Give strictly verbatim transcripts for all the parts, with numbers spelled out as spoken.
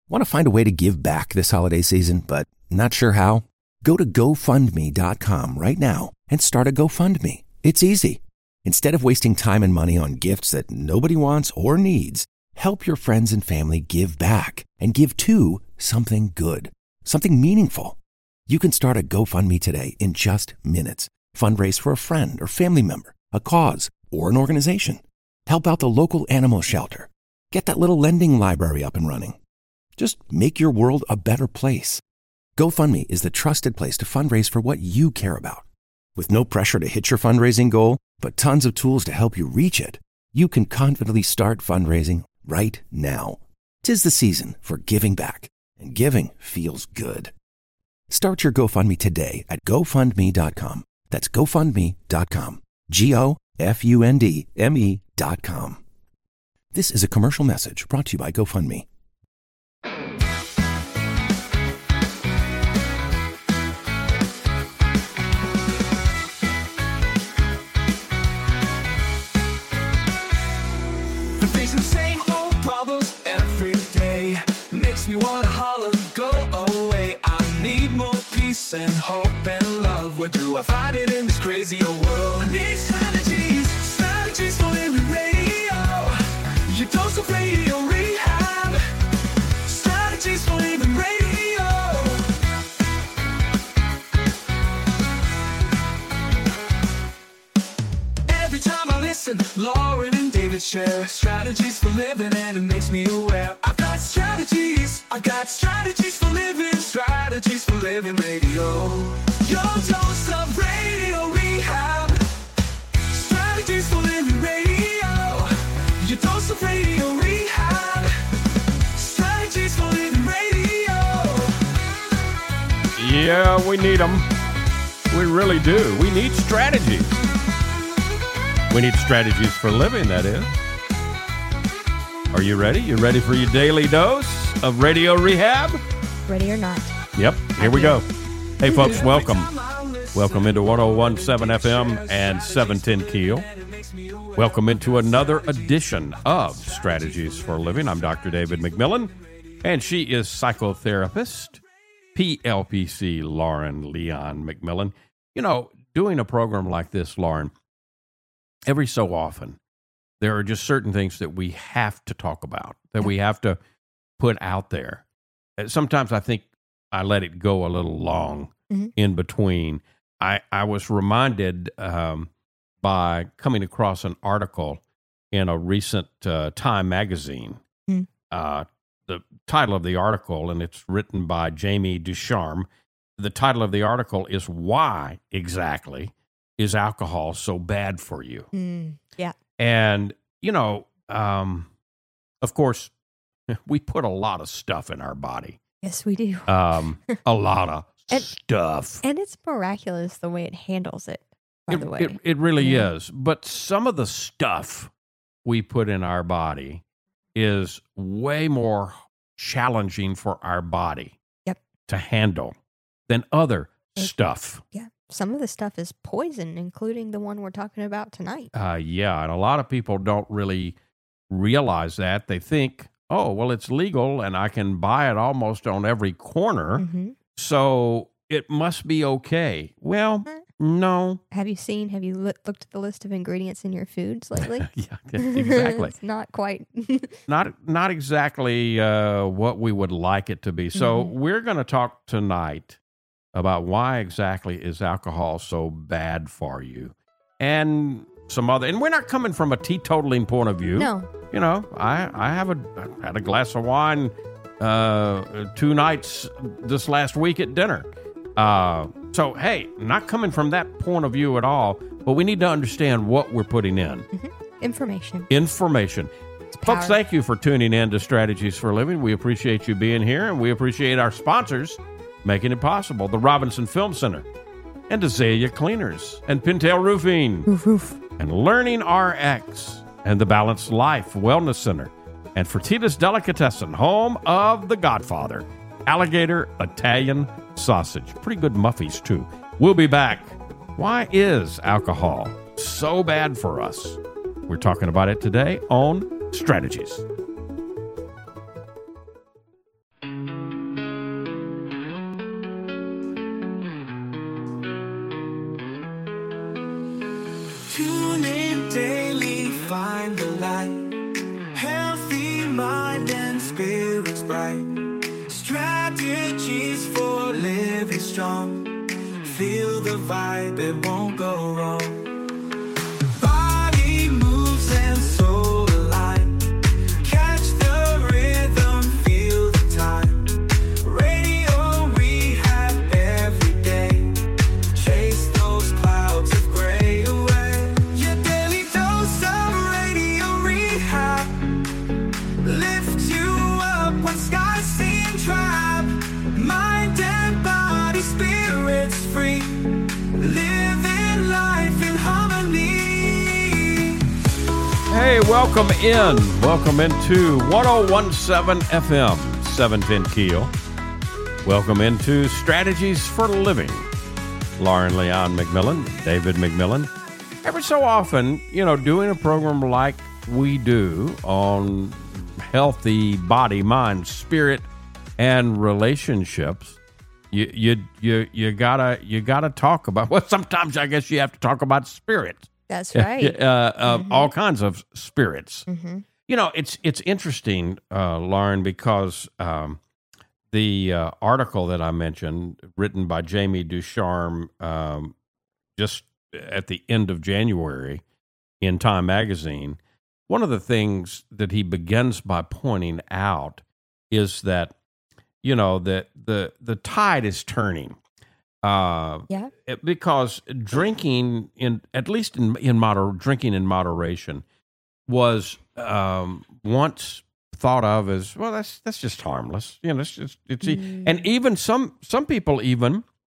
Want to find a way to give back this holiday season, but not sure how? Go to go fund me dot com right now and start a GoFundMe. It's easy. Instead of wasting time and money on gifts that nobody wants or needs, help your friends and family give back and give to something good, something meaningful. You can start a GoFundMe today in just minutes. Fundraise for a friend or family member, a cause, or an organization. Help out the local animal shelter. Get that little lending library up and running. Just make your world a better place. GoFundMe is the trusted place to fundraise for what you care about. With no pressure to hit your fundraising goal, but tons of tools to help you reach it, you can confidently start fundraising right now. 'Tis the season for giving back, and giving feels good. Start your GoFundMe today at go fund me dot com. That's go fund me dot com. G O F U N D M E dot com. This is a commercial message brought to you by GoFundMe. Facing the same old problems every day makes me wanna holler, go away. I need more peace and hope and love. Where do I find it in this crazy old world? I need strategies, strategies for living radio. Your dose of radio rehab. Strategies for living radio. Every time I listen, Lauren and David share strategies for living, and it makes me aware. I've got strategies, I've got strategies for living, strategies for living radio. Your dose of radio rehab. Strategies for living radio. Your dose of radio rehab. Strategies for living radio. Yeah, we need them. We really do. We need strategies. We need strategies for living, that is. Are you ready? You ready for your daily dose of radio rehab? Ready or not. Yep, here we go. Hey, folks, welcome. Welcome into one oh one point seven F M and seven ten Keel. Welcome into another edition of Strategies for Living. I'm Doctor David McMillan, and she is psychotherapist, P L P C Lauren Leon McMillan. You know, doing a program like this, Lauren, every so often, there are just certain things that we have to talk about, that we have to put out there. Sometimes I think I let it go a little long mm-hmm. in between. I, I was reminded um, by coming across an article in a recent uh, Time magazine. Mm-hmm. Uh, the title of the article, and it's written by Jamie Ducharme, the title of the article is Why Exactly Is Alcohol So Bad for You? Mm, yeah. And, you know, um, of course, we put a lot of stuff in our body. Yes, we do. Um, a lot of and, stuff. And it's miraculous the way it handles it, by it, the way. It, it really yeah. is. But some of the stuff we put in our body is way more challenging for our body yep. to handle than other it, stuff. Yeah. Some of the stuff is poison, including the one we're talking about tonight. Uh, yeah, and a lot of people don't really realize that. They think, oh, well, it's legal and I can buy it almost on every corner, mm-hmm. so it must be okay. Well, mm-hmm. no. Have you seen, have you look, looked at the list of ingredients in your foods lately? Yeah, exactly. It's not quite. not not exactly uh, what we would like it to be. So mm-hmm. we're going to talk tonight about why exactly is alcohol so bad for you, and some other. And we're not coming from a teetotaling point of view. No, you know, I I have a I had a glass of wine uh, two nights this last week at dinner. Uh, so hey, not coming from that point of view at all. But we need to understand what we're putting in. Mm-hmm. Information. Information. Folks, thank you for tuning in to Strategies for Living. We appreciate you being here, and we appreciate our sponsors making it possible. The Robinson Film Center, and Azalea Cleaners, and Pintail Roofing, roof, roof. and Learning R X, and the Balanced Life Wellness Center, and Fertitas Delicatessen, home of The Godfather, Alligator Italian Sausage. Pretty good muffies, too. We'll be back. Why is alcohol so bad for us? We're talking about it today on Strategies. right. Strategies for living strong. Feel the vibe, it won't go wrong. Body moves and soul align. Catch the rhythm, feel the time. Radio Rehab every day. Chase those clouds of gray away. Your daily dose of Radio Rehab. Lift you up when skies seem trap. Mind and body, spirits free. Living life in harmony. Hey, welcome in. Welcome into ten seventeen F M, seven ten Keel. Welcome into Strategies for Living. Lauren Leon McMillan, David McMillan. Every so often, you know, doing a program like we do on healthy body, mind, spirit, and relationships, you you you you gotta you gotta talk about. Well, sometimes I guess you have to talk about spirits. That's right. Uh, uh, Mhm. All kinds of spirits. Mm-hmm. You know, it's it's interesting, uh, Lauren, because um, the uh, article that I mentioned, written by Jamie Ducharme, um, just at the end of January in Time Magazine, one of the things that he begins by pointing out is that, you know, that the the tide is turning. Uh, Yeah. it- because drinking in at least in in moder drinking in moderation was um, once thought of as, well, that's that's just harmless, you know. It's just it's e- Mm. and even some some people even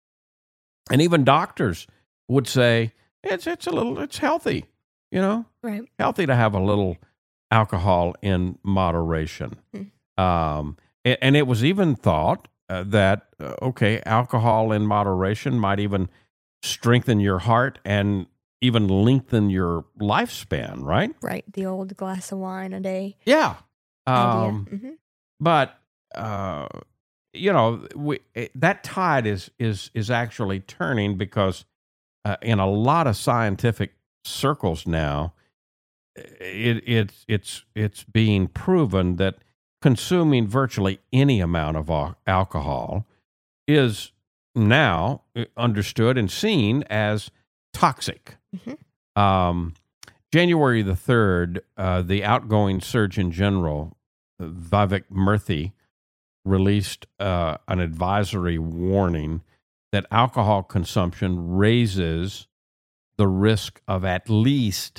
and even doctors would say it's it's a little it's healthy, you know, Right. healthy to have a little alcohol in moderation. Hmm. Um, and, and it was even thought uh, that, uh, okay, alcohol in moderation might even strengthen your heart and even lengthen your lifespan, right? Right. The old glass of wine a day Yeah. idea. Um, Mm-hmm. but, uh, you know, we, it, that tide is, is, is actually turning because uh, in a lot of scientific circles now, it, it's it's it's being proven that consuming virtually any amount of al- alcohol is now understood and seen as toxic. Mm-hmm. Um, January the third, uh, the outgoing Surgeon General, Vivek Murthy, released uh, an advisory warning that alcohol consumption raises the risk of at least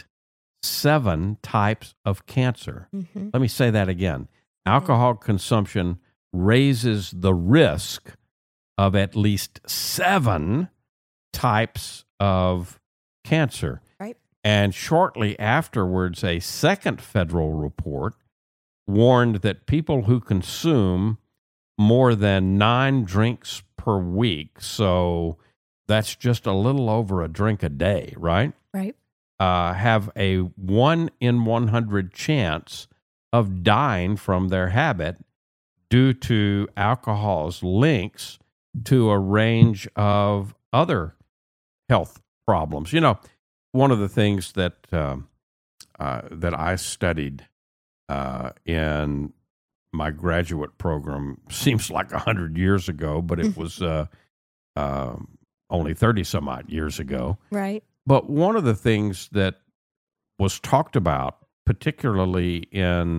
seven types of cancer. Mm-hmm. Let me say that again. Alcohol consumption raises the risk of at least seven types of cancer. Right. And shortly afterwards, a second federal report warned that people who consume more than nine drinks per week, so that's just a little over a drink a day, right? Right. Uh, have a one in one hundred chance of dying from their habit due to alcohol's links to a range of other health problems. You know, one of the things that um, uh, that I studied uh, in my graduate program seems like a hundred years ago, but it was uh, uh, only thirty some odd years ago. Right. But one of the things that was talked about, particularly in,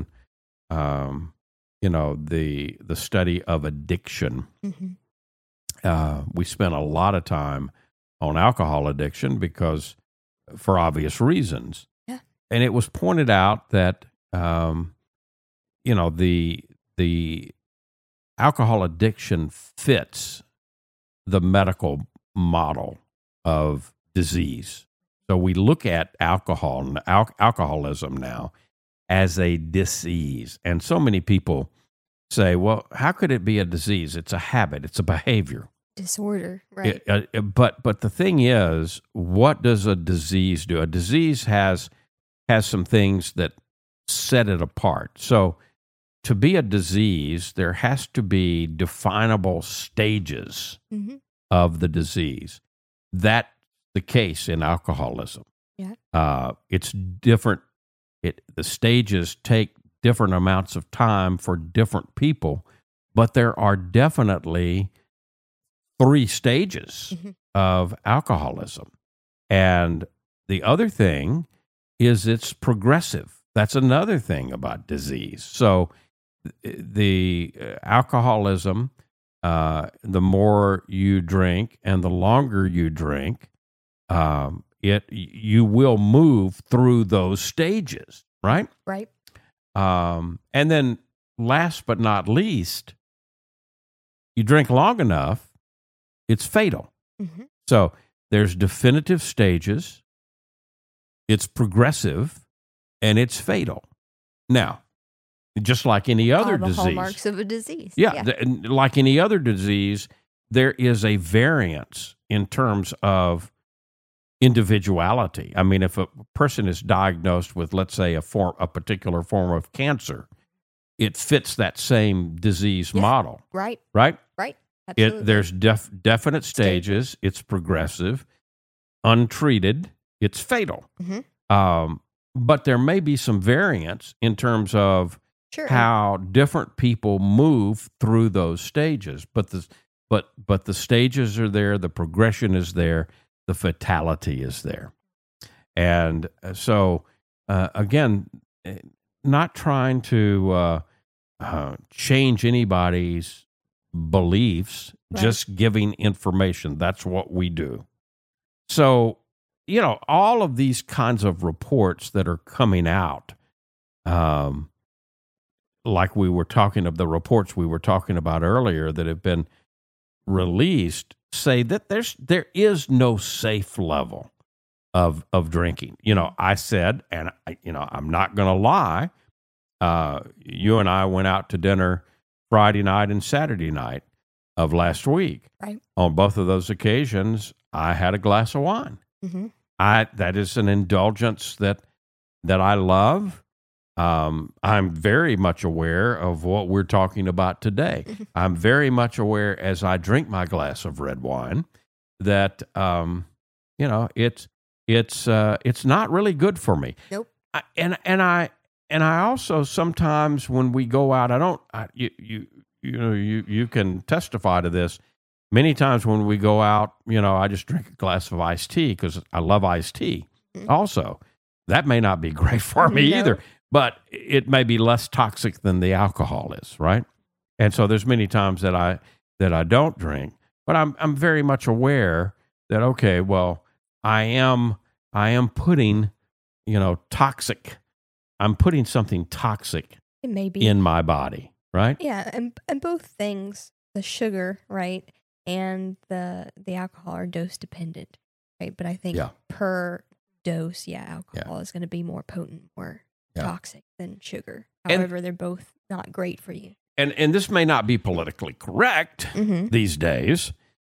um, you know, the the study of addiction, Mm-hmm. uh, we spent a lot of time on alcohol addiction because, for obvious reasons. Yeah. And it was pointed out that, um, you know, the the alcohol addiction fits the medical model of disease. So we look at alcohol, al- alcoholism now as a disease. And so many people say, well, how could it be a disease? It's a habit. It's a behavior. Disorder. Right. It- uh, but but the thing is, what does a disease do? A disease has has some things that set it apart. So to be a disease, there has to be definable stages Mm-hmm. of the disease. That's the case in alcoholism. Yeah. Uh, it's different. It the stages take different amounts of time for different people, but there are definitely three stages Mhm. of alcoholism. And the other thing is it's progressive. That's another thing about disease. So th- the uh, alcoholism, uh, the more you drink and the longer you drink, um, it you will move through those stages, right? Right. Um, and then last but not least, you drink long enough, it's fatal. hmm So there's definitive stages, it's progressive, and it's fatal. Now, just like any other All the disease. hallmarks of a disease. Yeah, th- and like any other disease, there is a variance in terms of individuality. I mean, if a person is diagnosed with, let's say, a form, a particular form of cancer, it fits that same disease Yes. model, Right. right? Right. Absolutely. It there's def, definite Stages. stages. It's progressive, untreated. It's fatal. Mhm. Um, but there may be some variance in terms of Sure. how different people move through those stages. But the but but the stages are there. The progression is there. The fatality is there. And uh, so uh, again, eh, not trying to uh, uh, change anybody's beliefs, Right. just giving information. That's what we do. So, you know, all of these kinds of reports that are coming out, um, like we were talking of the reports we were talking about earlier that have been released, say that there's there is no safe level of of drinking. You know, I said, and I, you know, I'm not going to lie. Uh, you and I went out to dinner Friday night and Saturday night of last week. Right. On both of those occasions, I had a glass of wine. hmm I that is an indulgence that that I love. Um, I'm very much aware of what we're talking about today. I'm very much aware as I drink my glass of red wine that um, you know it's it's uh, it's not really good for me. Nope. I, and and I and I also sometimes when we go out, I don't I, you you you know you you can testify to this. Many times when we go out, you know, I just drink a glass of iced tea because I love iced tea. Mhm. Also, that may not be great for me No. either, but it may be less toxic than the alcohol is, right? And so there's many times that I that I don't drink, but I'm I'm very much aware that okay, well, I am I am putting, you know, toxic. I'm putting something toxic It may be. in my body, right? Yeah, and and both things, the sugar, right, and the the alcohol are dose dependent, right? But I think Yeah. per dose, yeah, alcohol is going to be more potent, more Yeah. toxic than sugar. And- However, they're both not great for you. And and this may not be politically correct Mm-hmm. these days,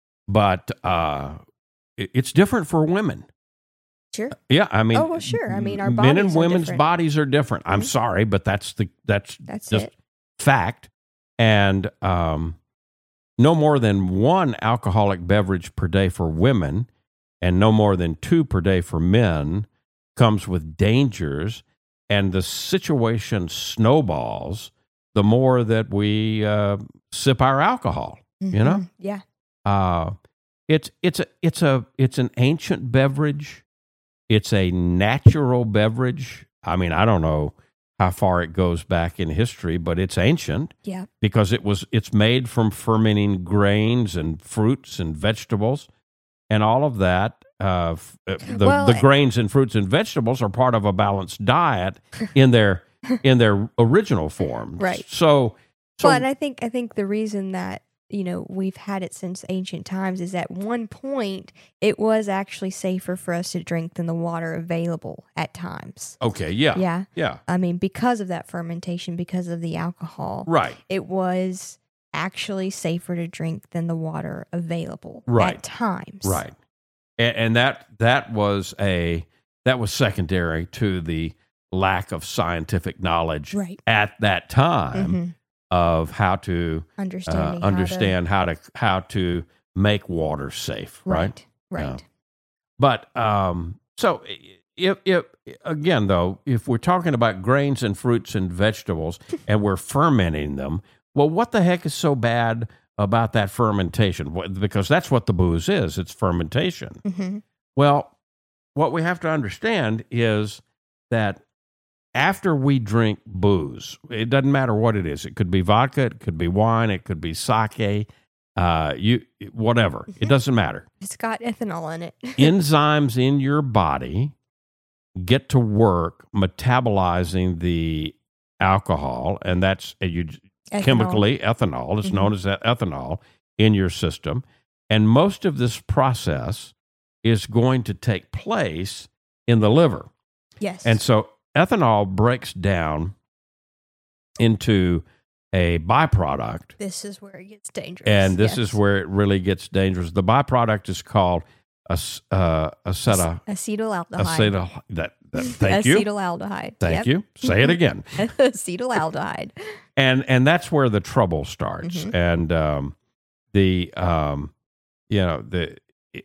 but uh, it- it's different for women. Sure. Yeah, I mean, Oh, well, sure. I mean, our men and bodies are women's different. bodies are different. I'm Mhm. sorry, but that's the that's That's just it. fact. And um, no more than one alcoholic beverage per day for women, and no more than two per day for men, comes with dangers. And the situation snowballs the more that we uh, sip our alcohol. You know, Mhm. Yeah. uh, it's it's a it's a it's an ancient beverage. It's a natural beverage. I mean, I don't know how far it goes back in history, but it's ancient Yeah. because it was it's made from fermenting grains and fruits and vegetables, and all of that. Uh, f- uh, the Well, the grains and fruits and vegetables are part of a balanced diet in their in their original form. Right. So, so Well, and I think I think the reason that you know we've had it since ancient times is at one point it was actually safer for us to drink than the water available at times. okay, yeah, Yeah. yeah, I mean, because of that fermentation, because of the alcohol, right. it was actually safer to drink than the water available Right. at times. Right, and, and that that was a that was secondary to the lack of scientific knowledge Right. at that time hmm of how to uh, Understanding. understand how to how to make water safe, How to, right? right. Right. Yeah. But um, so y- if, if again, though, if we're talking about grains and fruits and vegetables and we're fermenting them, well, what the heck is so bad about that fermentation? Because that's what the booze is. It's fermentation. Mm-hmm. Well, what we have to understand is that after we drink booze, it doesn't matter what it is. It could be vodka, it could be wine, it could be sake, uh, you whatever. It doesn't matter. It's got ethanol in it. Enzymes in your body get to work metabolizing the alcohol, and that's uh, you, Ethanol. chemically ethanol. It's Mhm. known as that ethanol in your system. And most of this process is going to take place in the liver. Yes. And so ethanol breaks down into a byproduct, this is where it gets dangerous. and this Yes. is where it really gets dangerous. The byproduct is called ac- uh, aceta, acetaldehyde. acetyl. That, that, thank you. Acetaldehyde. Thank Yep. you. Say it again. Acetaldehyde. and and that's where the trouble starts. Mhm. And um, the um, you know the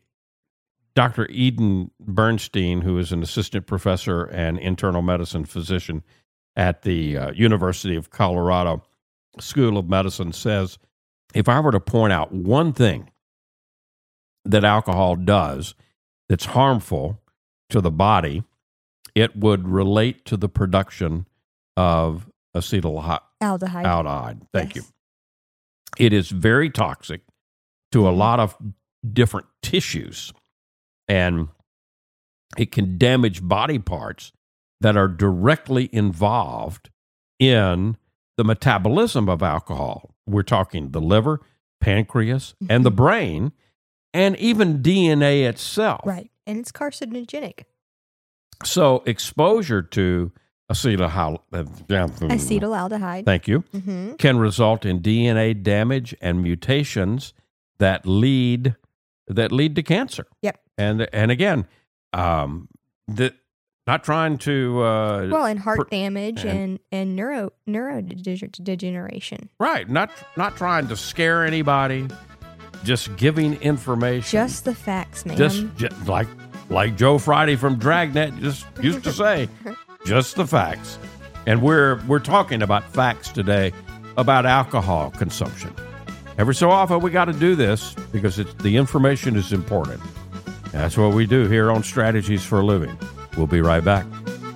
Doctor Eden Bernstein, who is an assistant professor and internal medicine physician at the uh, University of Colorado School of Medicine, says, if I were to point out one thing that alcohol does that's harmful to the body, it would relate to the production of acetaldehyde. Aldehyde. Aldehyde. Thank Yes. you. It is very toxic to a lot of different tissues, and it can damage body parts that are directly involved in the metabolism of alcohol. We're talking the liver, pancreas, and the brain, and even D N A itself. Right. And it's carcinogenic. So exposure to acetaldehyde, Acetaldehyde. thank you, Mm-hmm. can result in D N A damage and mutations that lead that lead to cancer. Yep. And and again, um, the, not trying to uh, Well, and heart per- damage and- and, and neuro neurodegeneration. right, not not trying to scare anybody, just giving information. Just the facts, man. just, ju- like like Joe Friday from Dragnet just used to say, just the facts. And we're we're talking about facts today about alcohol consumption. Every so often we got to do this because it's, the information is important. That's what we do here on Strategies for a Living. We'll be right back.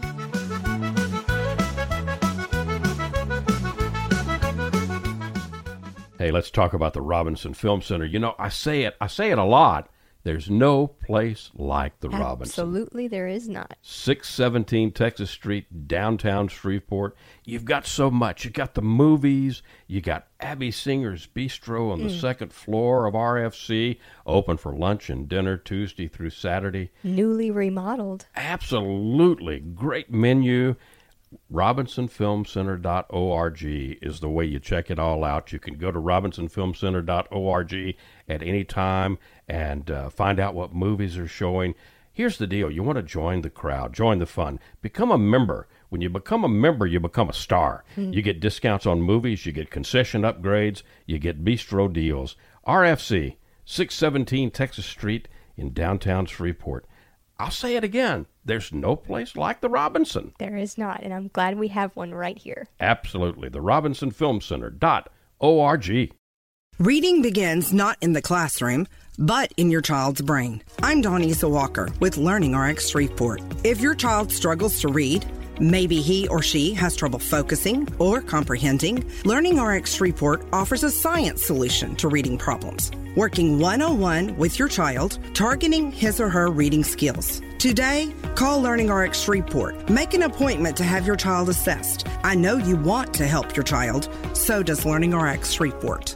Hey, let's talk about the Robinson Film Center. You know, I say it, I say it a lot. There's no place like the Robinson. Absolutely, there is not. six seventeen Texas Street, downtown Shreveport. You've got so much. You got the movies. You got Abby Singer's Bistro on the second floor of R F C, open for lunch and dinner Tuesday through Saturday. Newly remodeled. Absolutely great menu. Robinson Film Center dot org is the way you check it all out. You can go to Robinson Film Center dot org at any time and uh, find out what movies are showing. Here's the deal. You want to join the crowd, join the fun, become a member. When you become a member, you become a star. Mm. You get discounts on movies, you get concession upgrades, you get bistro deals. R F C, six seventeen Texas Street in downtown Shreveport. I'll say it again. There's no place like the Robinson. There is not, and I'm glad we have one right here. Absolutely. The Robinson Film Center dot org. Reading begins not in the classroom, but in your child's brain. I'm Donisa Walker with Learning R X Shreveport. If your child struggles to read, maybe he or she has trouble focusing or comprehending, Learning R X Shreveport offers a science solution to reading problems, working one-on-one with your child, targeting his or her reading skills. Today, call Learning R X Shreveport. Make an appointment to have your child assessed. I know you want to help your child, so does Learning R X Shreveport.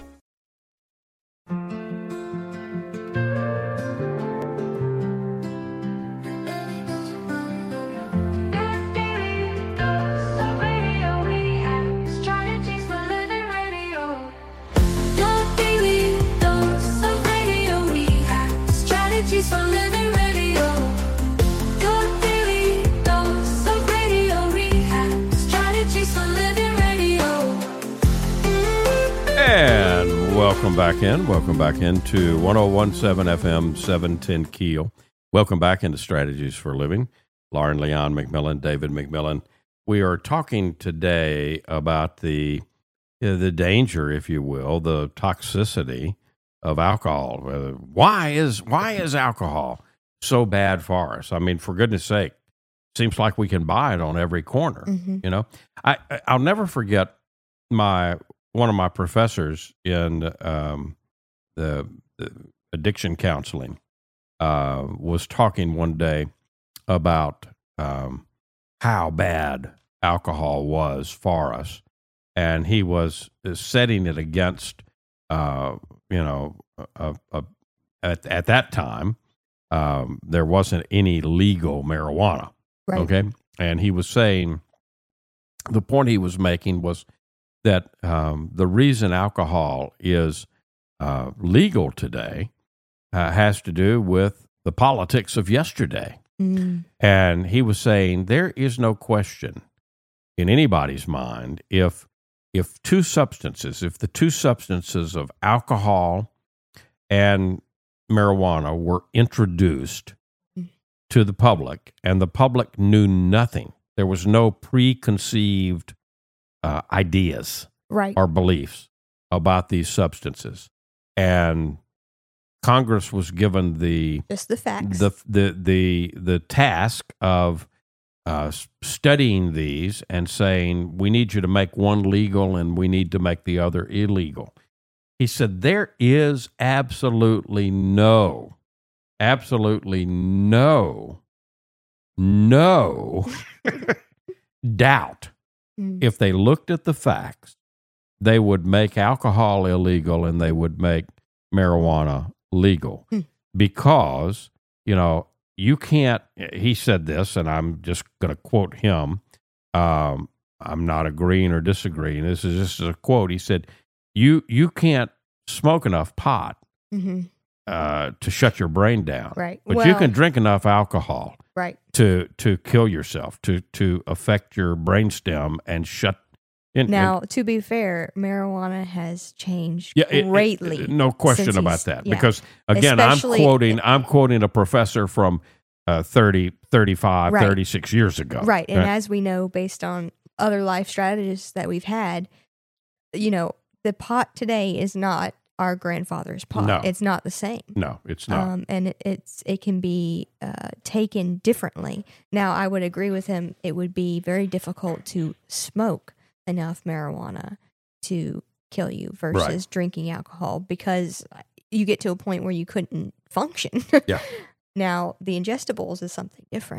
And welcome back in. Welcome back into one oh one point seven F M, seven ten Keel. Welcome back into Strategies for a Living. Lauren Leon McMillan, David McMillan. We are talking today about the uh, the danger, if you will, the toxicity of alcohol. Uh, why is why is alcohol so bad for us? I mean, for goodness sake, seems like we can buy it on every corner. Mm-hmm. You know, I I'll never forget my one of my professors in um, the, the addiction counseling uh, was talking one day about um, how bad alcohol was for us, and he was setting it against, uh, you know, a, a, at at that time um, there wasn't any legal marijuana, Right. okay, and he was saying the point he was making was that um, the reason alcohol is uh, legal today uh, has to do with the politics of yesterday. Mm. And he was saying there is no question in anybody's mind if if two substances, if the two substances of alcohol and marijuana were introduced Mm. to the public and the public knew nothing, there was no preconceived uh, ideas Right. or beliefs about these substances, and Congress was given the Just the facts. the the the the task of uh, studying these and saying, we need you to make one legal and we need to make the other illegal. He said there is absolutely no, absolutely no, no doubt Mm. if they looked at the facts, they would make alcohol illegal and they would make marijuana legal Hmm. because, you know, you can't, he said this, and I'm just going to quote him. Um, I'm not agreeing or disagreeing. This is just a quote. He said, you, you can't smoke enough pot Mm-hmm. uh, to shut your brain down. Right. But Well- you can drink enough alcohol Right. to to kill yourself, to to affect your brainstem and shut. In, Now, to be fair, marijuana has changed Yeah, it- it- greatly. no question since about he's- that. yeah. Because again, Especially- I'm quoting I'm quoting a professor from uh, thirty, thirty-five, Right. thirty-six years ago. Right. And as we know, based on other life strategies that we've had, you know, the pot today is not our grandfather's pot. No. It's not the same. No, it's not. Um, and it, it's it can be uh, taken differently. Now, I would agree with him. It would be very difficult to smoke enough marijuana to kill you versus Right. drinking alcohol because you get to a point where you couldn't function. Yeah. Now, the ingestibles is something different.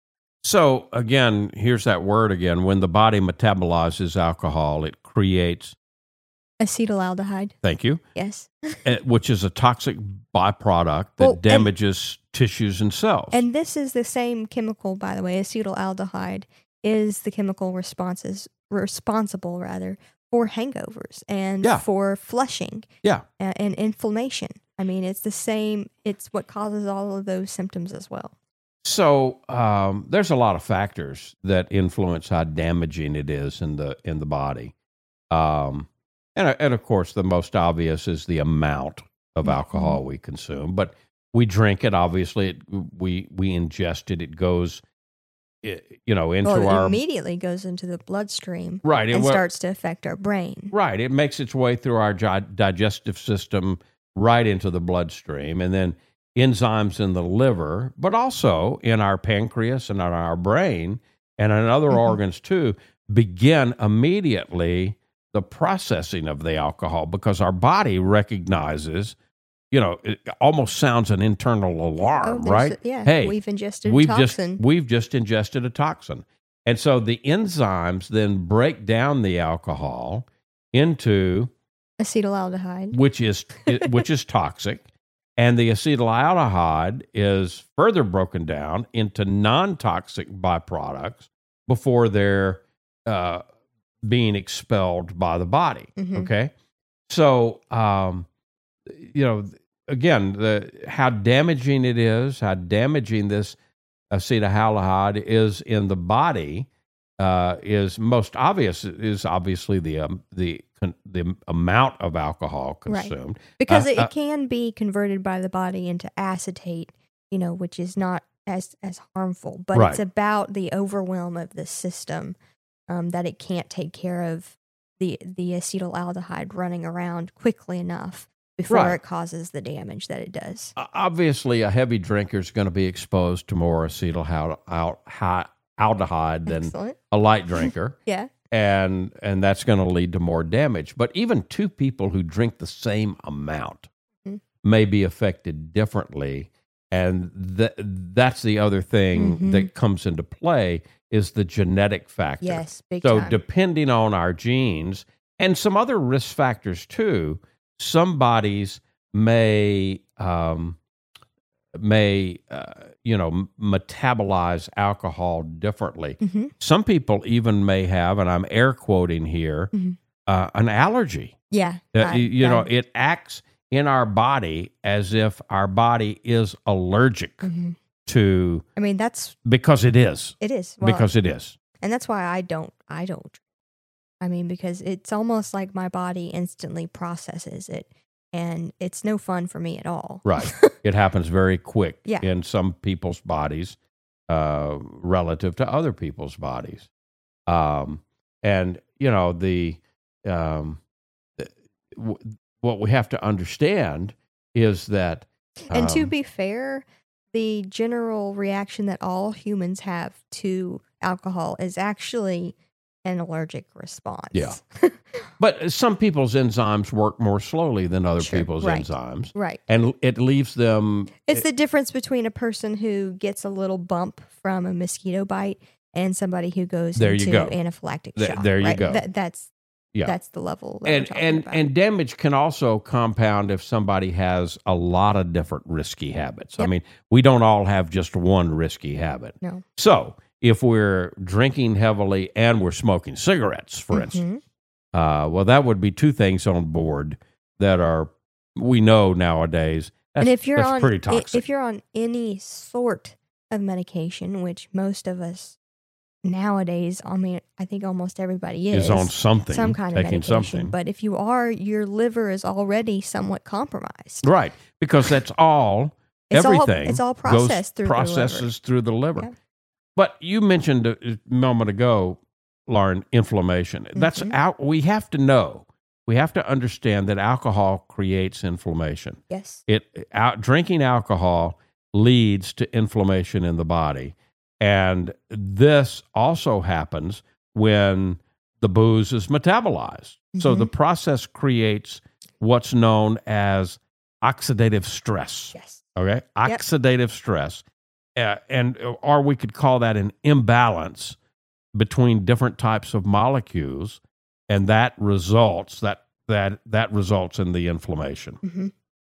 So again, here's that word again. When the body metabolizes alcohol, it creates, Acetaldehyde, thank you, yes. uh, which is a toxic byproduct that Well, and- damages tissues and cells. And this is the same chemical, by the way. Acetaldehyde is the chemical responses responsible, rather, for hangovers and Yeah. for flushing yeah. and, and inflammation. I mean, it's the same. It's what causes all of those symptoms as well. So um, there's a lot of factors that influence how damaging it is in the in the body, um, and and of course the most obvious is the amount of Mhm. alcohol we consume. But we drink it. Obviously, it, we we ingest it. It goes, i- you know, into Well, it our immediately goes into the bloodstream right. It, and wa- starts to affect our brain. right. It makes its way through our gi- digestive system right into the bloodstream, and then enzymes in the liver, but also in our pancreas and in our brain and in other Mhm. organs too, begin immediately the processing of the alcohol because our body recognizes, you know, it almost sounds an internal alarm, there's right? a- yeah, Hey, we've ingested we've toxin. just we've just ingested a toxin. And so the enzymes then break down the alcohol into Acetaldehyde. which is which is toxic, and the acetaldehyde is further broken down into non-toxic byproducts before they're uh, being expelled by the body. Mhm. Okay, so um, you know, again, the how damaging it is, how damaging this acetaldehyde is in the body uh, is most obvious. Is obviously the um, the the amount of alcohol Right. consumed. Because Uh, it, uh, it can be converted by the body into acetate, you know, which is not as as harmful, but Right. it's about the overwhelm of the system um, that it can't take care of the the acetaldehyde running around quickly enough before Right. it causes the damage that it does. O- Obviously, a heavy drinker is going to be exposed to more acetaldehyde than Excellent. a light drinker. Yeah. and and that's going to lead to more damage. But even two people who drink the same amount Mhm. may be affected differently, and th- that's the other thing Mhm. that comes into play is the genetic factor. Yes, big so time. depending on our genes and some other risk factors too, some bodies may um, may uh, you know m- metabolize alcohol differently. Mhm. Some people even may have, and I'm air quoting here, Mhm. uh, an allergy. Yeah. Uh, I- you know, I- it acts in our body as if our body is allergic Mhm. to, I mean, that's because it is, it is well, because it is. and that's why I don't. I don't. I mean, because it's almost like my body instantly processes it, and it's no fun for me at all. Right. It happens very quick Yeah. in some people's bodies uh, relative to other people's bodies. Um, and, you know, the, um, the w- what we have to understand is that. And to um, be fair, the general reaction that all humans have to alcohol is actually an allergic response. Yeah. But some people's enzymes work more slowly than other Sure, people's right. enzymes. Right. And it leaves them. It's the difference between a person who gets a little bump from a mosquito bite and somebody who goes There you into go. anaphylactic Th- shock. there you right? go. That, that's Yeah. that's the level that and we're talking and about. and damage can also compound if somebody has a lot of different risky habits. I Yep. mean, we don't all have just one risky habit. No. So if we're drinking heavily and we're smoking cigarettes, for Mhm. instance, uh, well, that would be two things on board that are, we know nowadays. That's, and if you're that's on pretty i- toxic. if you're on any sort of medication, which most of us nowadays, I mean, I think almost everybody is, is on something, some kind of taking medication. something. But if you are, your liver is already somewhat compromised. Right, because that's all, It's all- everything it's all goes- processed through the liver. processes through the liver. Yeah. But you mentioned a a moment ago, Lauren, inflammation. That's Mhm. out. We have to know. We have to understand that alcohol creates inflammation. Yes. It out, drinking alcohol leads to inflammation in the body, and this also happens when the booze is metabolized. So Mhm. the process creates what's known as oxidative stress. Yes. Okay, oxidative stress, uh, and or we could call that an imbalance between different types of molecules, and that results that that that results in the inflammation. Mhm.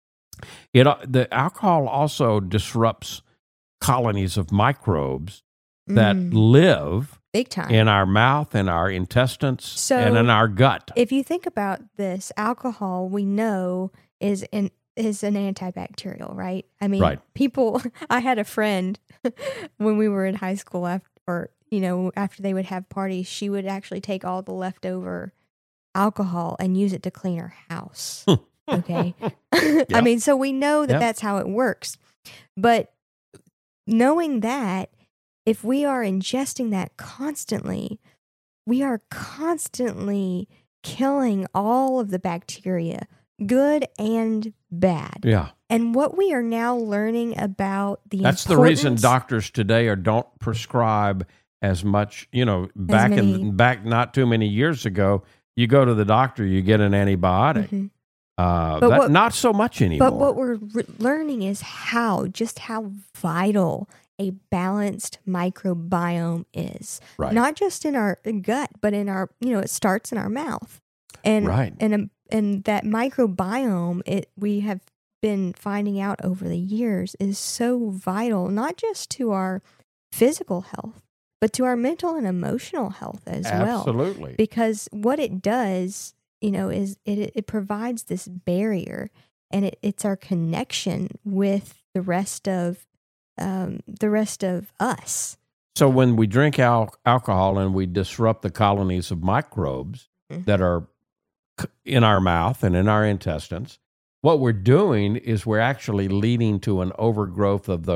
It uh, the alcohol also disrupts colonies of microbes that Mm, live big time. in our mouth, in our intestines, So, and in our gut. If you think about this, alcohol we know is an is an antibacterial, right? I mean, Right. people. I had a friend when we were in high school, after, or you know, after they would have parties, she would actually take all the leftover alcohol and use it to clean her house. Okay, I Yep. mean, so we know that Yep. that's how it works, but knowing that, if we are ingesting that constantly, we are constantly killing all of the bacteria, good and bad. Yeah. And what we are now learning about the That's the reason importance- doctors today are don't prescribe as much. You know, back many- in back not too many years ago, you go to the doctor, you get an antibiotic. Mhm. Uh, But that, what- not so much anymore. But what we're re- learning is how, just how vital a balanced microbiome is. Right. Not just in our gut, but in our, you know, it starts in our mouth. And Right. and um, and that microbiome, it we have been finding out over the years is so vital, not just to our physical health, but to our mental and emotional health as well. Absolutely. Because what it does, you know, is it it provides this barrier, and it, it's our connection with the rest of um, the rest of us. So when we drink al- alcohol and we disrupt the colonies of microbes Mhm. that are c- in our mouth and in our intestines, what we're doing is we're actually leading to an overgrowth of the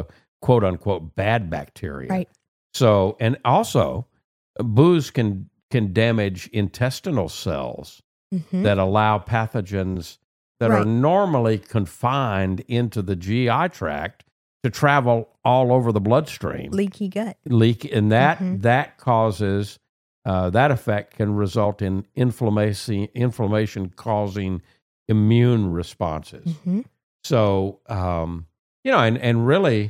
quote unquote bad bacteria. Right. So, and also, booze can can damage intestinal cells Mm-hmm. that allow pathogens that Right. are normally confined into the G I tract to travel all over the bloodstream. Leaky gut. Leak, and that Mhm. that causes uh, that effect can result in inflammation, inflammation causing immune responses. Mm-hmm. So, um, you know, and and really,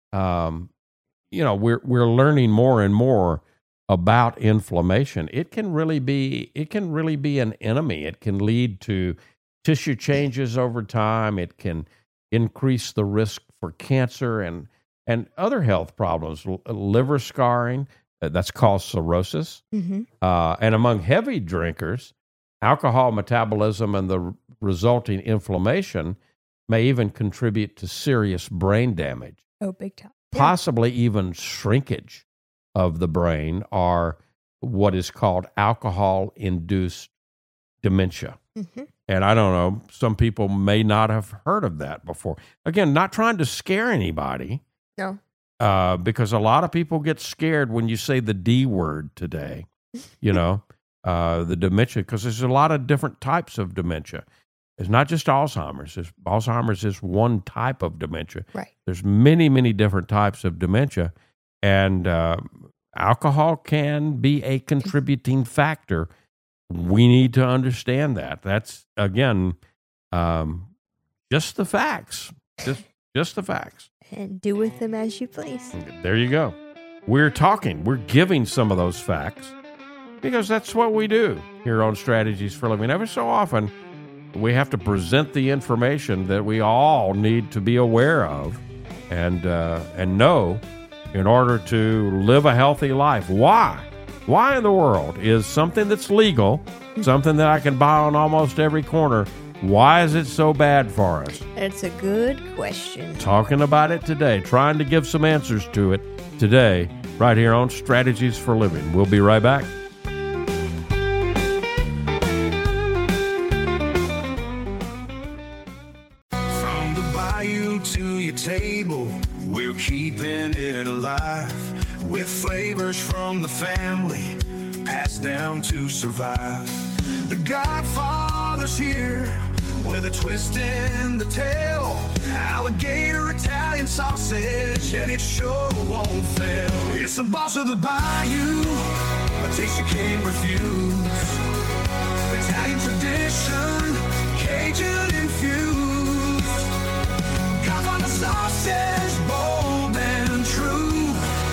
um, you know, we're we're learning more and more about inflammation. It can really be it can really be an enemy. It can lead to tissue changes over time. It can increase the risk for cancer and and other health problems, L- liver scarring. uh, That's called cirrhosis. Mm-hmm. Uh, and among heavy drinkers, alcohol metabolism and the r- resulting inflammation may even contribute to serious brain damage, Oh, big time. possibly even shrinkage of the brain, or what is called alcohol-induced dementia. Mm-hmm. And I don't know, some people may not have heard of that before. Again, not trying to scare anybody, No. uh, because a lot of people get scared when you say the D word today, you know, uh, the dementia, because there's a lot of different types of dementia. It's not just Alzheimer's. It's, Alzheimer's is one type of dementia. Right. There's many, many different types of dementia, and uh, alcohol can be a contributing factor. We need to understand that. That's, again, um, just the facts. Just, just the facts. And do with them as you please. There you go. We're talking, we're giving some of those facts because that's what we do here on Strategies for Living. Every so often, we have to present the information that we all need to be aware of and uh, and know in order to live a healthy life. Why? Why in the world is something that's legal, something that I can buy on almost every corner, why is it so bad for us? That's a good question. Talking about it today, trying to give some answers to it today, right here on Strategies for Living. We'll be right back. From the bayou to your table, we're keeping it alive with flavors from the family passed down to survive. The Godfather's here with a twist in the tail. Alligator Italian sausage, and it sure won't fail. It's the boss of the bayou, a taste you can't refuse. Italian tradition, Cajun infused. Godfather sausage, bold and true.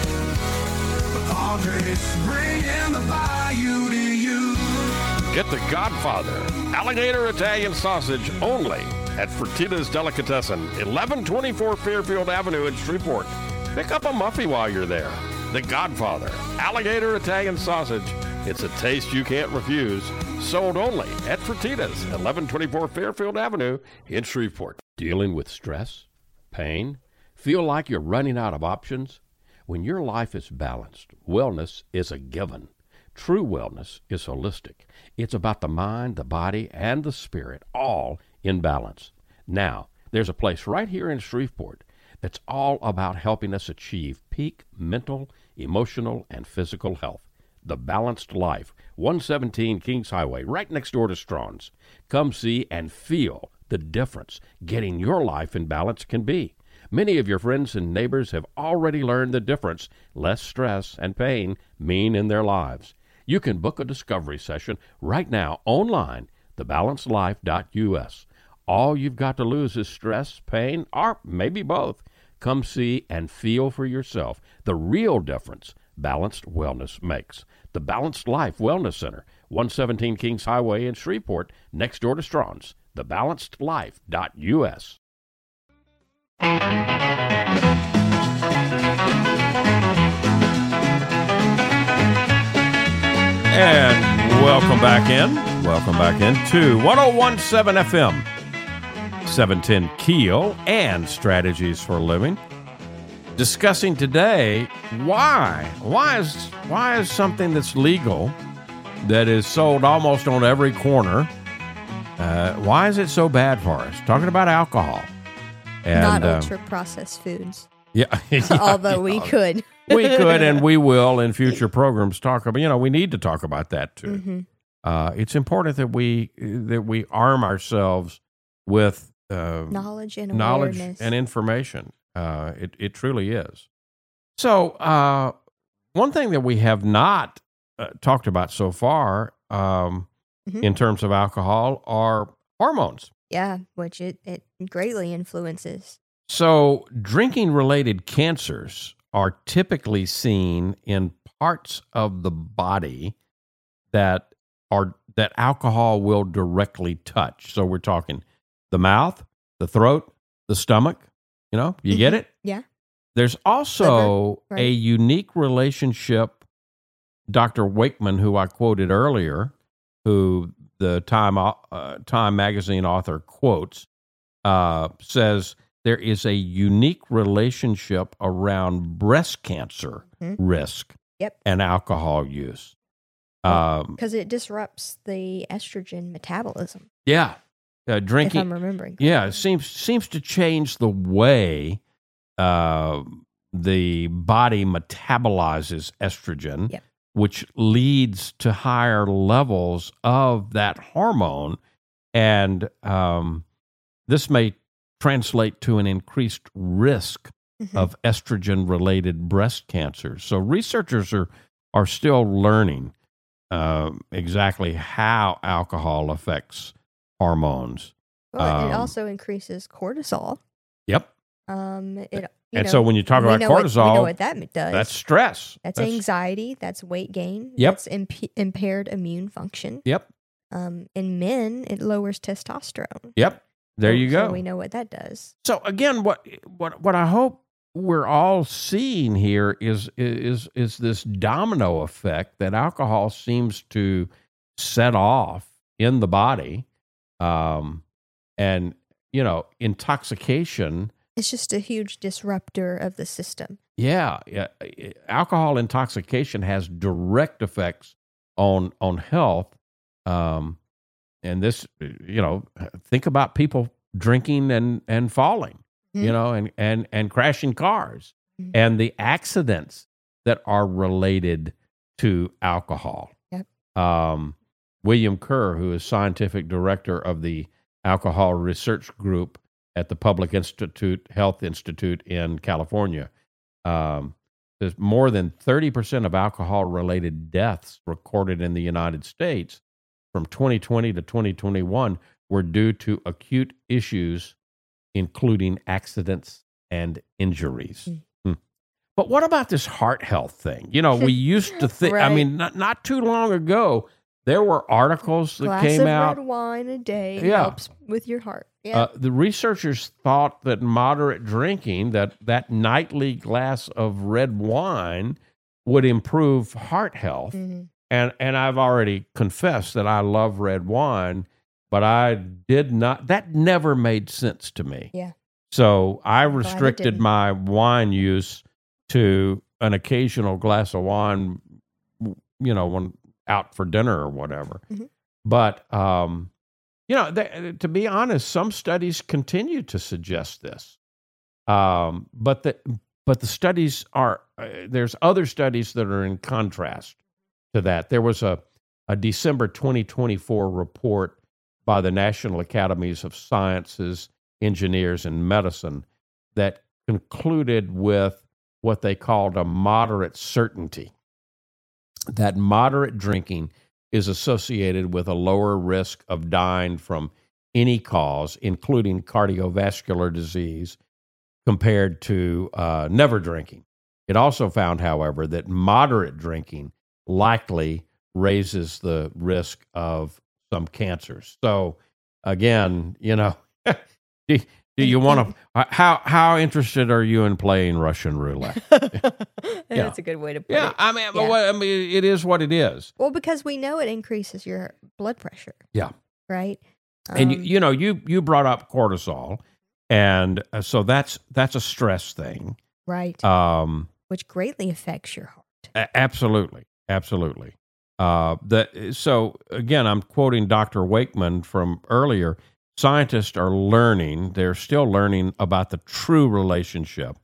Andres, bringing the bayou to you. Get the Godfather Alligator Italian Sausage only at Fertitta's Delicatessen, eleven twenty-four Fairfield Avenue in Shreveport. Pick up a Muffy while you're there. The Godfather Alligator Italian Sausage. It's a taste you can't refuse. Sold only at Fertitta's, eleven twenty-four Fairfield Avenue in Shreveport. Dealing with stress, pain, feel like you're running out of options? When your life is balanced, wellness is a given. True wellness is holistic. It's about the mind, the body, and the spirit, all in balance. Now, there's a place right here in Shreveport that's all about helping us achieve peak mental, emotional, and physical health. The Balanced Life, one seventeen Kings Highway, right next door to Strawn's. Come see and feel the difference getting your life in balance can be. Many of your friends and neighbors have already learned the difference less stress and pain mean in their lives. You can book a discovery session right now online, the balanced life dot U S. All you've got to lose is stress, pain, or maybe both. Come see and feel for yourself the real difference balanced wellness makes. The Balanced Life Wellness Center, one seventeen Kings Highway in Shreveport, next door to Strawn's, the balanced life dot U S. And welcome back in. Welcome back in to one oh one point seven F M, seven ten Keel, and Strategies for Living. Discussing today why why is why is something that's legal, that is sold almost on every corner, uh, why is it so bad for us? Talking about alcohol. And, Not uh, ultra processed foods. Yeah. Although we could. We could and we will in future programs talk about, you know, we need to talk about that too. Mm-hmm. Uh, it's important that we that we arm ourselves with uh, knowledge and knowledge awareness. and information. Uh, it, it truly is. So uh, one thing that we have not uh, talked about so far um, mm-hmm. in terms of alcohol are hormones. Yeah, which it, it greatly influences. So drinking-related cancers are typically seen in parts of the body that are that alcohol will directly touch. So we're talking the mouth, the throat, the stomach. You know, you mm-hmm. get it? Yeah. There's also Liver, right. a unique relationship. Doctor Wakeman, who I quoted earlier, who the Time uh, Time magazine author quotes, uh, says there is a unique relationship around breast cancer mm-hmm. risk yep. and alcohol use. Because um, it disrupts the estrogen metabolism. Yeah. Uh, drinking, if I'm remembering. Yeah, it seems seems to change the way uh, the body metabolizes estrogen, yep. which leads to higher levels of that hormone. And um, this may translate to an increased risk mm-hmm. of estrogen-related breast cancer. So researchers are, are still learning uh, exactly how alcohol affects hormones. Well, um, it also increases cortisol. Yep. Um, it, you and know, so when you talk about cortisol, what, we know what that does. That's stress. That's, that's anxiety. That's weight gain. Yep. That's imp- impaired immune function. Yep. Um, in men, it lowers testosterone. Yep. There so, you go. So we know what that does. So again, what what what I hope we're all seeing here is is is this domino effect that alcohol seems to set off in the body, um, and you know, intoxication. It's just a huge disruptor of the system. Yeah, yeah. Alcohol intoxication has direct effects on on health. Um, and this, you know, think about people drinking and, and falling, mm-hmm. you know, and, and, and crashing cars mm-hmm. and the accidents that are related to alcohol. Yep. Um, William Kerr, who is scientific director of the Alcohol Research Group at the Public Institute Health Institute in California, um, there's more than thirty percent of alcohol-related deaths recorded in the United States from twenty twenty to twenty twenty-one were due to acute issues, including accidents and injuries. Mm. Hmm. But what about this heart health thing? You know, we used to think, right. I mean, not, not too long ago, there were articles that Glass came of out. red wine a day Yeah. helps with your heart. Yeah. Uh, the researchers thought that moderate drinking, that, that nightly glass of red wine, would improve heart health. Mm-hmm. And and I've already confessed that I love red wine, but I did not, that never made sense to me. Yeah. So I Glad it restricted didn't. my wine use to an occasional glass of wine, you know, when out for dinner or whatever. Mm-hmm. But, um, you know, th- to be honest, some studies continue to suggest this. Um, but the, but the studies are, uh, there's other studies that are in contrast to that. There was a, a December twenty twenty-four report by the National Academies of Sciences, Engineers, and Medicine that concluded with what they called a moderate certainty, that moderate drinking is associated with a lower risk of dying from any cause, including cardiovascular disease, compared to uh, never drinking. It also found, however, that moderate drinking likely raises the risk of some cancers. So, again, you know, do, do you want to? How how interested are you in playing Russian roulette? That's Yeah. a good way to put Yeah, it. I mean, but Yeah. what, I mean, it is what it is. Well, because we know it increases your blood pressure. Yeah. Right. And you, Um, you know, you you brought up cortisol, and uh, so that's that's a stress thing. right. Um, Which greatly affects your heart. a- absolutely, absolutely. Uh, that so again, I'm quoting Doctor Wakeman from earlier. Scientists are learning; they're still learning about the true relationship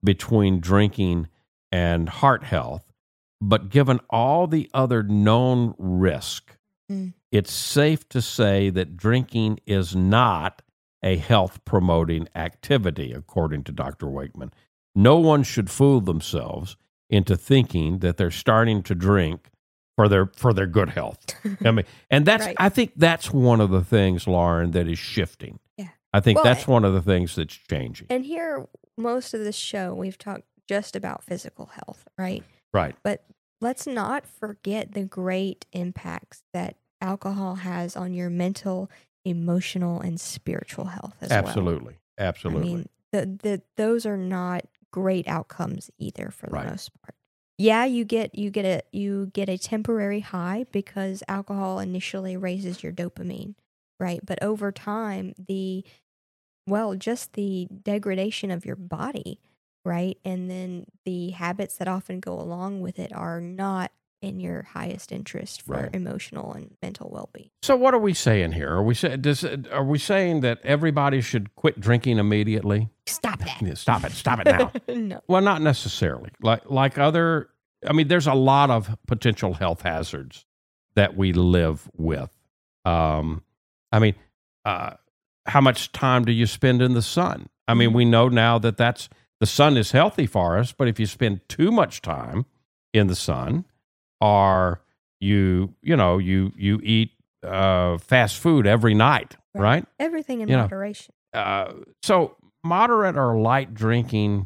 between drinking and heart health, but given all the other known risk, mm. it's safe to say that drinking is not a health-promoting activity, according to Doctor Wakeman. No one should fool themselves into thinking that they're starting to drink for their for their good health. I mean, and that's right. I think that's one of the things, Lauren, that is shifting. Yeah, I think well, that's one of the things that's changing. And here, most of this show, we've talked just about physical health, right? Right. But let's not forget the great impacts that alcohol has on your mental, emotional, and spiritual health as Absolutely. well. Absolutely. I mean, the, the, those are not great outcomes either for the right. most part. Yeah, you get you get a you get a temporary high because alcohol initially raises your dopamine, right? But over time, the well, just the degradation of your body, right? And then the habits that often go along with it are not in your highest interest for right. emotional and mental well-being. So what are we saying here? Are we say, does, are we saying that everybody should quit drinking immediately? Stop that. Yeah, stop it. Stop it now. No. Well, not necessarily. Like like other, I mean, there's a lot of potential health hazards that we live with. Um, I mean, uh, how much time do you spend in the sun? I mean, we know now that that's, the sun is healthy for us, but if you spend too much time in the sun, or you, you know, you you eat uh, fast food every night, right? right? Everything in you moderation. Know, uh, so moderate or light drinking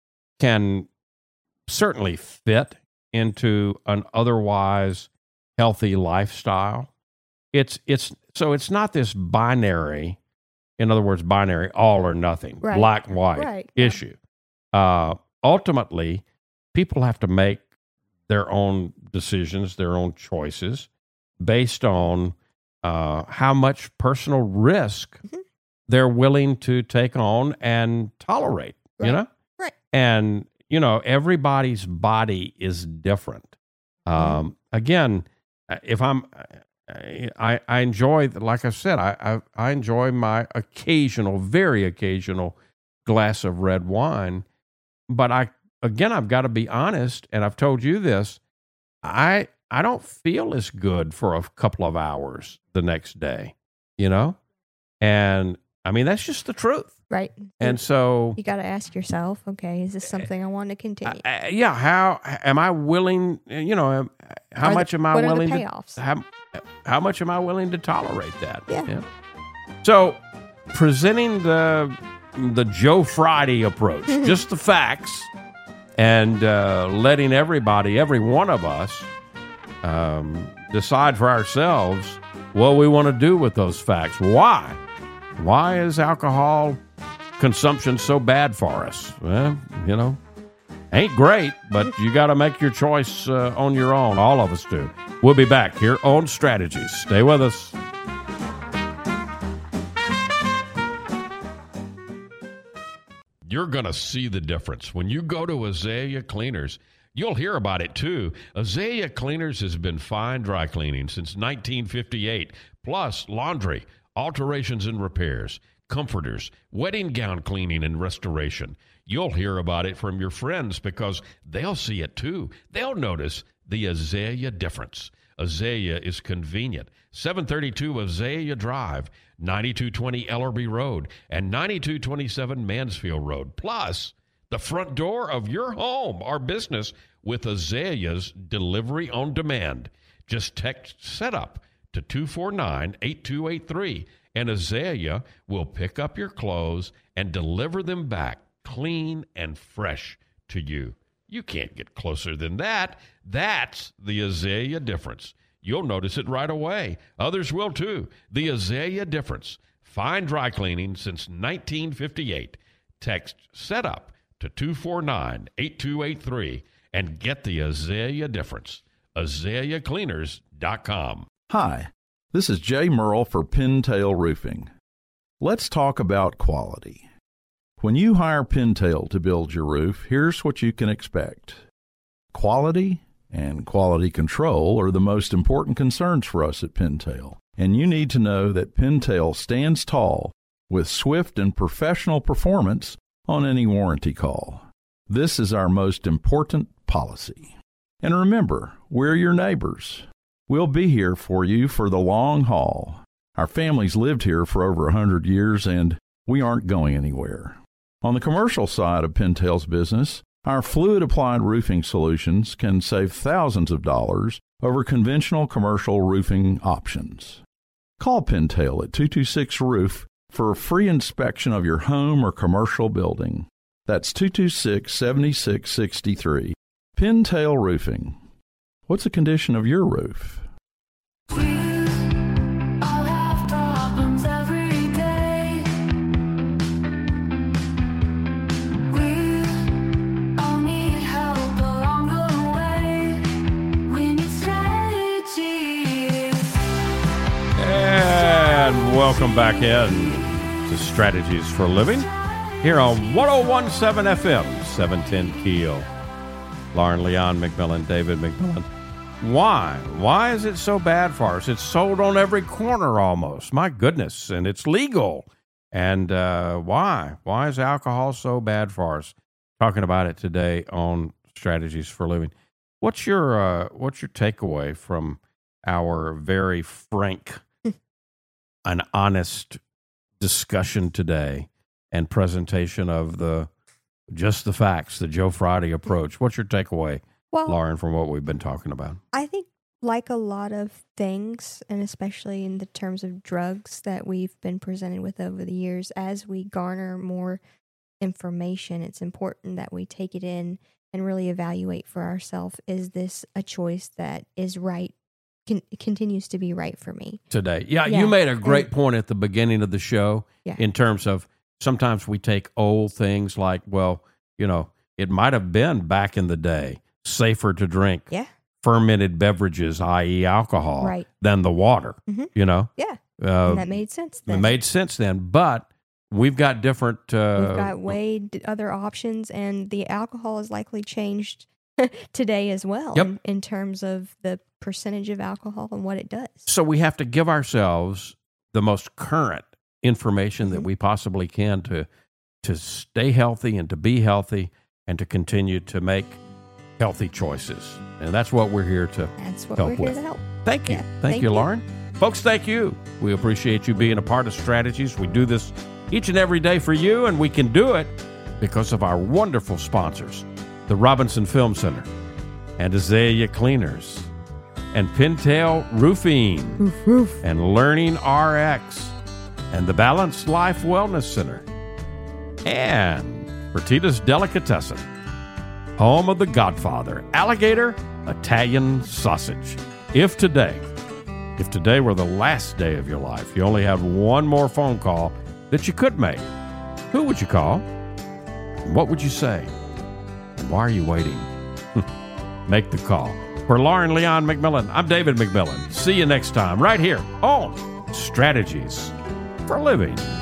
can certainly fit into an otherwise healthy lifestyle. It's it's so it's not this binary, in other words, binary all or nothing, right. black white right. issue. Uh, ultimately, people have to make their own decisions, their own choices, based on uh, how much personal risk mm-hmm. they're willing to take on and tolerate, right. you know? Right. And, you know, everybody's body is different. Um, mm-hmm. Again, if I'm, I, I enjoy, like I said, I, I, I enjoy my occasional, very occasional glass of red wine, but I, Again, I've got to be honest, and I've told you this, I I don't feel as good for a couple of hours the next day, you know? And, I mean, that's just the truth. Right. And so... You got to ask yourself, okay, is this something I want to continue? Uh, yeah, how am I willing, you know, how are much the, am I what willing are the payoffs? to... How, how much am I willing to tolerate that? Yeah. yeah. So, presenting the, the Joe Friday approach, just the facts... And uh, letting everybody, every one of us, um, decide for ourselves what we want to do with those facts. Why? Why is alcohol consumption so bad for us? Well, you know, ain't great, but you got to make your choice uh, on your own. All of us do. We'll be back here on Strategies. Stay with us. You're going to see the difference. When you go to Azalea Cleaners, you'll hear about it too. Azalea Cleaners has been fine dry cleaning since nineteen fifty-eight, plus laundry, alterations and repairs, comforters, wedding gown cleaning and restoration. You'll hear about it from your friends because they'll see it too. They'll notice the Azalea difference. Azalea is convenient. seven thirty-two Azalea Drive, ninety-two twenty Ellerby Road, and ninety-two twenty-seven Mansfield Road. Plus, the front door of your home or business with Azalea's delivery on demand. Just text SETUP to two four nine, eight two eight three, and Azalea will pick up your clothes and deliver them back clean and fresh to you. You can't get closer than that. That's the Azalea difference. You'll notice it right away. Others will too. The Azalea difference. Fine dry cleaning since nineteen fifty-eight. Text SETUP to two four nine, eight two eight three and get the Azalea difference. azalea cleaners dot com. Hi, this is Jay Merle for Pintail Roofing. Let's talk about quality. When you hire Pintail to build your roof, here's what you can expect. Quality and quality control are the most important concerns for us at Pintail, and you need to know that Pintail stands tall with swift and professional performance on any warranty call. This is our most important policy. And remember, we're your neighbors. We'll be here for you for the long haul. Our family's lived here for over one hundred years, and we aren't going anywhere. On the commercial side of Pintail's business, our fluid-applied roofing solutions can save thousands of dollars over conventional commercial roofing options. Call Pintail at two two six roof for a free inspection of your home or commercial building. That's two two six, seven six six three. Pintail Roofing. What's the condition of your roof? Welcome back in to Strategies for Living here on one oh one point seven F M, seven ten Keel. Lauren Leon McMillan, David McMillan. Why? Why is it so bad for us? It's sold on every corner almost. My goodness. And it's legal. And uh, why? Why is alcohol so bad for us? Talking about it today on Strategies for Living. What's your uh, what's your takeaway from our very frank an honest discussion today and presentation of the just the facts, the Joe Friday approach? What's your takeaway, well, Lauren, from what we've been talking about? I think like a lot of things, and especially in the terms of drugs that we've been presented with over the years, as we garner more information, it's important that we take it in and really evaluate for ourselves, is this a choice that is right? Con- continues to be right for me today. Yeah, yeah. You made a great and, point at the beginning of the show yeah. in terms of sometimes we take old things like, well, you know, it might have been back in the day safer to drink yeah. fermented beverages, that is alcohol, right. than the water, mm-hmm. you know? Yeah, uh, and that made sense then. It made sense then, but we've got different... Uh, we've got way d- other options, and the alcohol has likely changed today as well yep. in, in terms of the percentage of alcohol and what it does. So we have to give ourselves the most current information mm-hmm. that we possibly can to to stay healthy and to be healthy and to continue to make healthy choices. And that's what we're here to that's what help we're here with. to help. Thank you. Yeah. Thank, thank you, you, Lauren. Folks, thank you. We appreciate you being a part of Strategies. We do this each and every day for you, and we can do it because of our wonderful sponsors, the Robinson Film Center, and Azalea Cleaners, and Pintail Roofing, roof, roof. and Learning R X, and the Balanced Life Wellness Center, and Fertitta's Delicatessen, home of the Godfather, Alligator Italian Sausage. If today, if today were the last day of your life, you only had one more phone call that you could make, who would you call? And what would you say? And why are you waiting? Make the call. For Lauren Leon McMillan, I'm David McMillan. See you next time right here on Strategies for Living.